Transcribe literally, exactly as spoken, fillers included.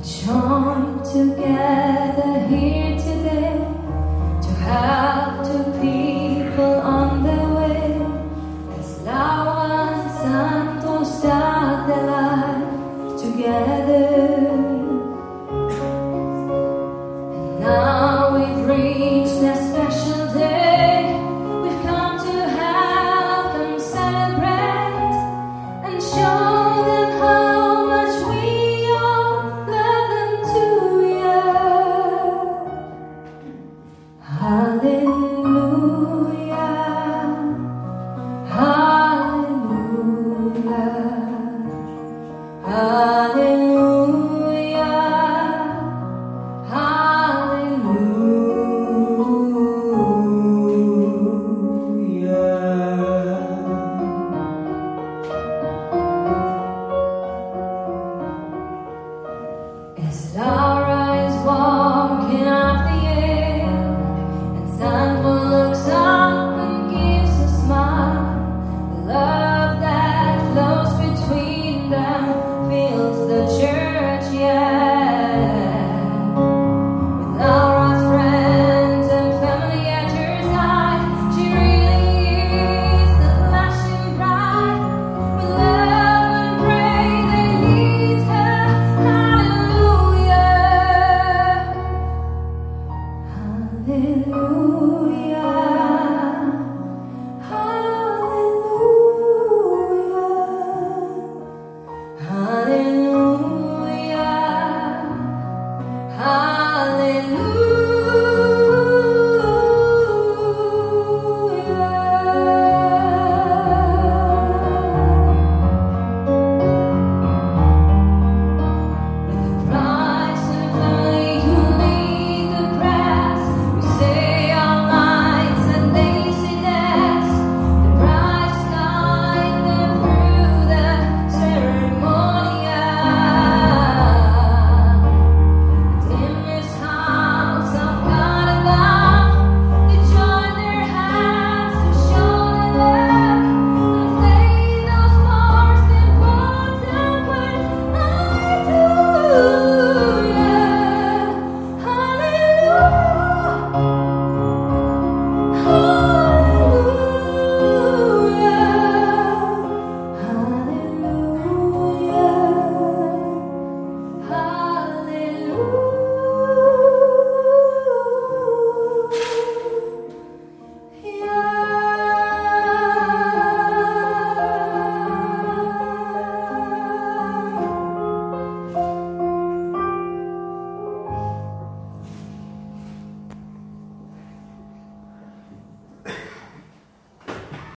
Join together here today to help two people on their way. As Laura and Santo start their life together. And now we've reached that special day. We've come to help them celebrate and show them how much we all love them too, yeah. Hallelujah, hallelujah, hallelujah, hallelujah. As Laura is walking up the aisle and Sandra looks up and gives a smile, the love that flows between them fills the church.